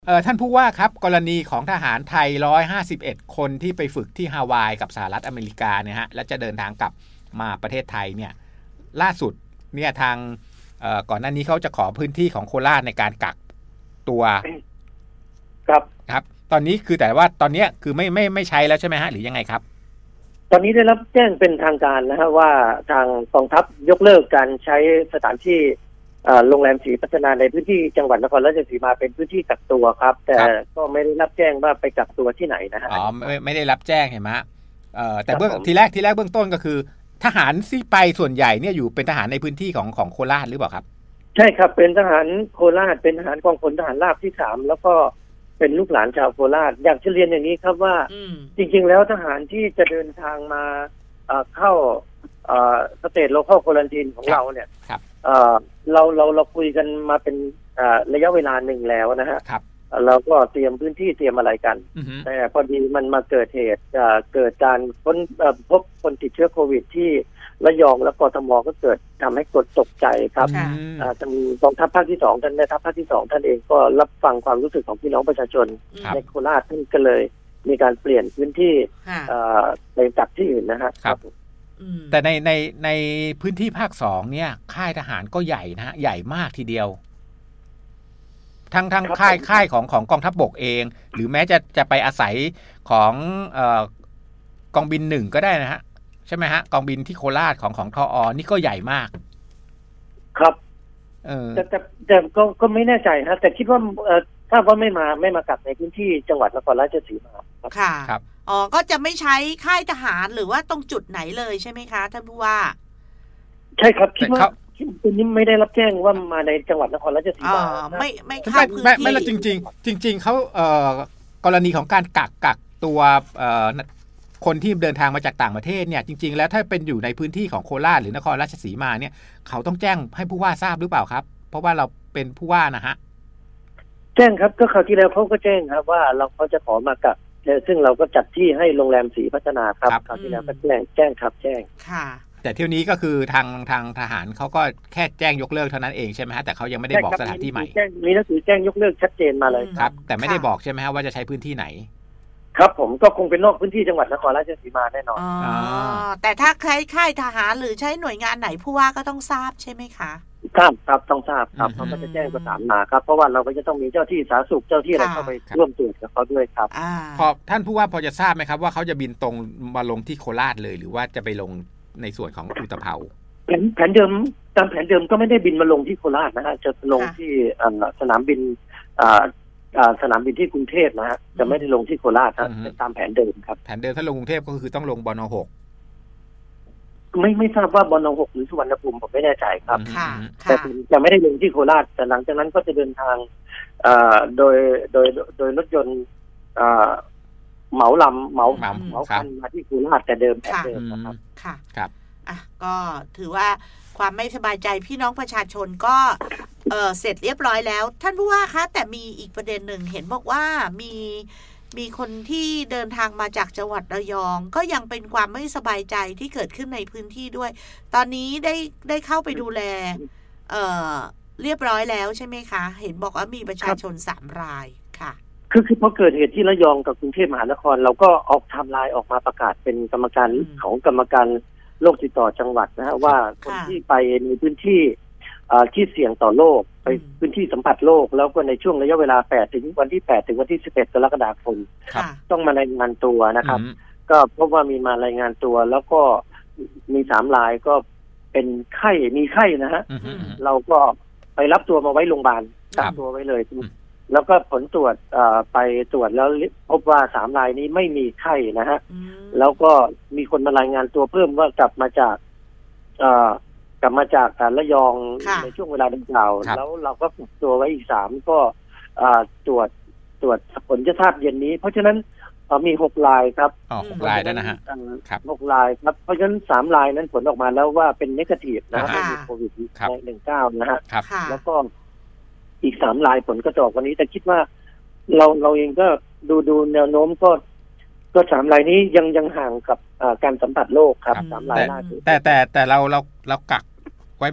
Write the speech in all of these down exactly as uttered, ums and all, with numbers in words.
เออท่านผู้ว่าครับกรณีของทหารไทยหนึ่งร้อยห้าสิบเอ็ดคนที่ไปฝึกที่ฮาวายกับสหรัฐอเมริกาเนี่ยฮะและจะเดินทางกลับมาประเทศไทยเนี่ยล่าสุดเนี่ยทางเอ่อก่อนหน้านี้เขาจะขอพื้นที่ของโคราชในการกักตัวครับครับตอนนี้คือแต่ว่าตอนนี้คือไม่ไม่ไม่ใช้แล้วใช่ไหมฮะหรือยังไงครับตอนนี้ได้รับแจ้งเป็นทางการนะฮะว่าทางกองทัพยกเลิกการใช้สถานที่โรงแรมศรีพัฒนาในพื้นที่จังหวัดนครราชสีมาเป็นพื้นที่กักตัวครับแต่ก็ไม่ได้รับแจ้งว่าไปกักตัวที่ไหนนะฮะอ๋อไม่ไม่ได้รับแจ้งเห็นไหมเอ่อแต่เบื้องทีแรกทีแรกเบื้องต้นก็คือทหารที่ไปส่วนใหญ่เนี่ยอยู่เป็นทหารในพื้นที่ของของโคราชหรือเปล่าครับใช่ครับเป็นทหารโคราชเป็นทหารกองพลทหารราบที่สามแล้วก็เป็นลูกหลานชาวโคราชอยากจะเรียนอย่างนี้ครับว่าจริงๆแล้วทหารที่จะเดินทางมาเข้าสเตทโลคอลควอรันทีนของเราเนี่ยเราเราเราคุยกันมาเป็นระยะเวลาหนึ่งแล้วนะฮะเราก็เตรียมพื้นที่เตรียมอะไรกันแต่พอดีมันมาเกิดเหตุเกิดการค้นพบคนติดเชื้อโควิดที่ระยองและกทมก็เกิดทำให้กดตกใจครับทางกองทัพภาคที่สองท่านแม่ทัพภาคที่สองท่านเองก็รับฟังความรู้สึกของพี่น้องประชาชนในโคราชท่านก็เลยมีการเปลี่ยนพื้นที่ไปจากที่อื่นนะครับแต่ในในในพื้นที่ภาคสองเนี่ยค่ายทหารก็ใหญ่นะฮะใหญ่มากทีเดียวทั้งทั้งค่ายค่ายของของกองทัพบกเองหรือแม้จะจะไปอาศัยของเอ่อกองบินหนึ่งก็ได้นะฮะใช่ไหมฮะกองบินที่โคราชของของทอ.นี่ก็ใหญ่มากครับเออแต่แต่แต่ก็ก็ไม่แน่ใจฮะแต่คิดว่าเอ่อถ้าว่าไม่มาไม่มากักในพื้นที่จังหวัดนครราชสีมาค่ะครับอ๋อก็จะไม่ใช้ค่ายทหารหรือว่าตรงจุดไหนเลยใช่ไหมคะท่านผู้ว่าใช่ครับคิดว่าคุณนี่ไม่ได้รับแจ้งว่ามาในจังหวัดนครราชสีมาไม่ไม่เข้าพื้นที่ไม่แล้วจริงๆจริงๆเขาเอ่อกรณีของการกักกักตัวเอ่อคนที่เดินทางมาจากต่างประเทศเนี่ยจริงๆแล้วถ้าเป็นอยู่ในพื้นที่ของโคราชหรือนครราชสีมาเนี่ยเขาต้องแจ้งให้ผู้ว่าทราบหรือเปล่าครับเพราะว่าเราเป็นผู้ว่านะฮะแจ้งครับก็คราวที่แล้วเขาก็แจ้งครับว่าเราเขาจะขอมากักซึ่งเราก็จัดที่ให้โรงแรมศรีพัฒนาครับคราวที่แล้วก็แจ้งแจ้งครับแจ้งค่ะแต่เที่ยวนี้ก็คือทางทางทหารเขาก็แค่แจ้งยกเลิกเท่านั้นเองใช่ไหมฮะแต่เขายังไม่ได้บอกสถานที่ใหม่มีหนังสือแจ้งยกเลิกชัดเจนมาเลยครับแต่ไม่ได้บอกใช่ไหมฮะว่าจะใช้พื้นที่ไหนครับผมก็คงเป็นนอกพื้นที่จังหวัดนครราชสีมาแน่นอนอ๋อแต่ถ้าใครค่ายทหารหรือใช้หน่วยงานไหนผู้ว่าก็ต้องทราบใช่ไหมคะทราบครับต้องทราบครับเขาก็จะแจ้งประสานมาครับเพราะว่าเราก็จะต้องมีเจ้าที่สาธารณสุขเจ้าที่อะไรเข้าไปร่วมตรวจกับเขาด้วยครับพอท่านผู้ว่าพอจะทราบไหมครับว่าเขาจะบินตรงมาลงที่โคราชเลยหรือว่าจะไปลงในส่วนของอุตภาวแผนแผนเดิมตามแผนเดิมก็ไม่ได้บินมาลงที่โคราชนะฮะจะลงที่สนามบินสนามบินที่กรุงเทพนะฮะจะไม่ได้ลงที่โคราชครับตามแผนเดิมครับแผนเดิมถ้าลงกรุงเทพก็คือต้องลงบน.หกไม่ไม่ทราบว่าบน.หกหรือสุวรรณภูมิผมไม่แน่ใจครับแต่จะไม่ได้ลงที่โคราชแต่หลังจากนั้นก็จะเดินทางโดยโดยโดยรถยนต์เหมาลำเหมาเหมาคันมาที่โคราชแต่เดิมแผนเดิมนะครับค่ะครับอ่ะก็ถือว่าความไม่สบายใจพี่น้องประชาชนก็เออเสร็จเรียบร้อยแล้วท่านผู้ว่าคะแต่มีอีกประเด็นหนึ่งเห็นบอกว่ามีมีคนที่เดินทางมาจากจังหวัดระยองก็ยังเป็นความไม่สบายใจที่เกิดขึ้นในพื้นที่ด้วยตอนนี้ได้ได้เข้าไปดูแลเอ่อเรียบร้อยแล้วใช่ไหมคะเห็นบอกว่ามีประชาชนสามรายค่ะคือคือพอเกิดเหตุที่ระยองกับกรุงเทพมหานครเราก็ออกไทม์ไลน์ออกมาประกาศเป็นกรรมการของกรรมการโรคติดต่อจังหวัดนะฮะว่าคนที่ไปในพื้นที่ที่เสี่ยงต่อโรคไปพื้นที่สัมผัสโรคแล้วก็ในช่วงระยะเวลาแปดถึงวันที่แปดถึงวันที่สิบเอ็ดกรกฎาคมต้องมารายงานตัวนะครับก็พบว่ามีมารายงานตัวแล้วก็มีสามรายก็เป็นไข้มีไข้นะฮะเราก็ไปรับตัวมาไว้โรงพยาบาลกักตัวไว้เลยแล้วก็ผลตรวจไปตรวจแล้วพบว่าสามรายนี้ไม่มีไข้นะฮะแล้วก็มีคนมารายงานตัวเพิ่มว่ากลับมาจากกลับมาจากระยองในช่วงเวลาดังกล่าวแล้วเราก็กักตัวไว้อีกสามก็ตรวจตรวจผลจะทราบเย็นนี้เพราะฉะนั้นมีหกรายครับหกรายแล้วนะฮะหกรายครับเพราะฉะนั้นสามรายนั้นผลออกมาแล้วว่าเป็นเนกาทีฟนะไม่มีโควิดสิบเก้านะฮะแล้วก็อีกสามรายผลก็จะออกวันนี้แต่คิดว่าเราเราเองก็ดูดูแนวโน้มก็ก็สามรายนี้ยังยังห่างกับการสัมผัสโรคครับสามรายล่าสุดแต่แต่แต่เราเราเรากักไว้ไหมครับ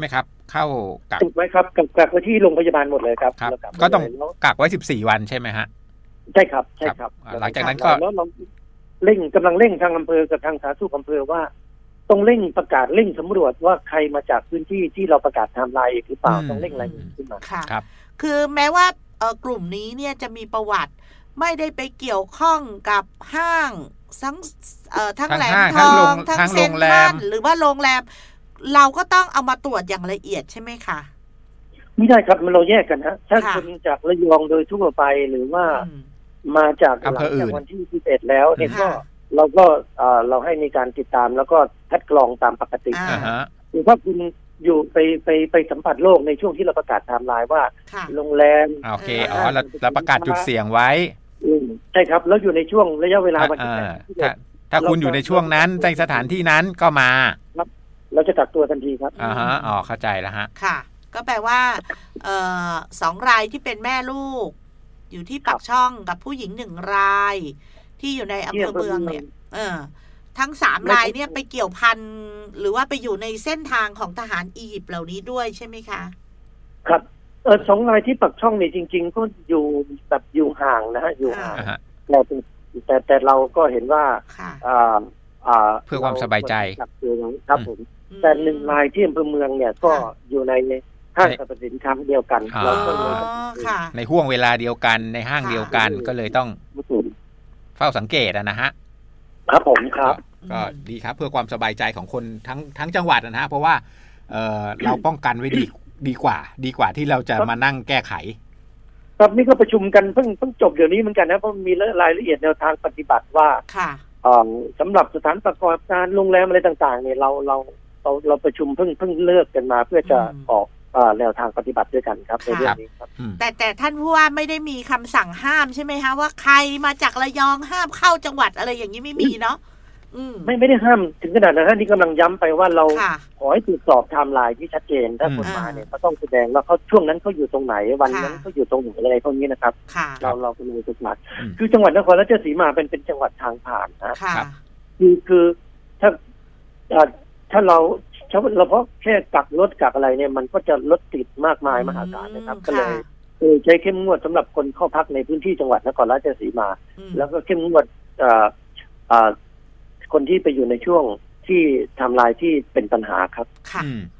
เข้ากักถูกไหมครับกักไว้ที่โรงพยาบาลหมดเลยครับก็ต้องกักไว้สิบสี่วันใช่ไหมฮะใช่ครับใช่ครับหลังจากนั้นก็แล้วเราเร่งกำลังเร่งทางอำเภอกับทางสาธารณสุขอำเภอว่าต้องเร่งประกาศเร่งสำรวจว่าใครมาจากพื้นที่ที่เราประกาศไทม์ไลน์หรือเปล่าต้องเร่งรายงานขึ้นมาค่ะคือแม้ว่ากลุ่มนี้เนี่ยจะมีประวัติไม่ได้ไปเกี่ยวข้องกับห้างทั้งทั้งแหลมทองทั้งเซ็นทรัลหรือว่าโรงแรมเราก็ต้องเอามาตรวจอย่างละเอียดใช่ไหมคะไม่ได้ครับมันเราแยกกันฮะถ้าคนจากระยองโดยทั่วไปหรือว่ามาจากหลังจากวันที่สิบเอ็ดแล้วเนี่ยก็เราก็เราให้มีการติดตามแล้วก็คัดกรองตามปกติหรือว่าคุณอยู่ไปไปไปสัมผัสโรคในช่วงที่เราประกาศไทม์ไลน์ว่าโรงแรมโอเคอ๋อเราเราประกาศจุดเสี่ยงไว้ใช่ครับแล้วอยู่ในช่วงระยะเวลาวันที่ถ้าคุณอยู่ในช่วงนั้นในสถานที่นั้นก็มาเราจะกักตัวทันทีครับอ่าฮะอ๋อเข้าใจแล้วฮะค่ะก็แปลว่าเอ่อสองรายที่เป็นแม่ลูกอยู่ที่ปากช่องกับผู้หญิงหนึ่งรายที่อยู่ในอำเภอเมืองเนี่ยเออทั้งสามรายเนี่ยไปเกี่ยวพันหรือว่าไปอยู่ในเส้นทางของทหารอียิปต์เหล่านี้ด้วยใช่ไหมคะครับเออสองรายที่ปากช่องนี่จริงๆก็อยู่แบบอยู่ห่างนะฮะอยู่ห่างแต่แต่แต่เราก็เห็นว่าอ่าอ่าเพื่อความสบายใจครับผมแต่หนึ่งรายที่อำเภอเมืองเนี่ยก็อยู่ในห้างสรรพสินค้าเดียวกันเราก็เลยในห่วงเวลาเดียวกันในห้างเดียวกันก็เลยต้องเฝ้าสังเกตนะฮะครับผมครับก็ดีครับเพื่อความสบายใจของคนทั้งทั้งจังหวัดนะฮะเพราะว่าเออเราป้องกันไว้ดีดีกว่าดีกว่าที่เราจะมานั่งแก้ไขครับนี่ก็ประชุมกันเพิ่งเพิ่งจบเดี๋ยวนี้เหมือนกันนะเพราะมีรายละเอียดแนวทางปฏิบัติว่าสำหรับสถานประกอบการโรงแรมอะไรต่างๆเนี่ยเราเราเราเราประชุมเพิ่งเพิ่งเลิกกันมาเพื่อจะออกแนวทางปฏิบัติด้วยกันครับในเรื่องนี้ครับแต่แต่ท่านผู้ว่าไม่ได้มีคำสั่งห้ามใช่ไหมคะว่าใครมาจากระยองห้ามเข้าจังหวัดอะไรอย่างนี้ไม่มีเนาะไม่ไม่ได้ห้ามถึงขนาดนั้นนี่กำลังย้ำไปว่าเราขอให้ตรวจสอบไทม์ไลน์ที่ชัดเจนถ้าคนมาเนี่ยเขาต้องแสดงว่าเขาช่วงนั้นเขาอยู่ตรงไหนวันนั้นเขาอยู่ตรงไหนอะไรพวกนี้นะครับเราเราเป็นมือตรวจสอบคือจังหวัดนครราชสีมาเป็นเป็นจังหวัดทางผ่านนะคือคือถ้าถ้าเราเราเพราะแค่กักรถกักอะไรเนี่ยมันก็จะรถติดมากมายมหาศาลนะครับก็เลยใช้เข้มงวดสำหรับคนเข้าพักในพื้นที่จังหวัดนครราชสีมาแล้วก็เข้มงวดคนที่ไปอยู่ในช่วงที่ไทม์ไลน์ที่เป็นปัญหาครับค่ะ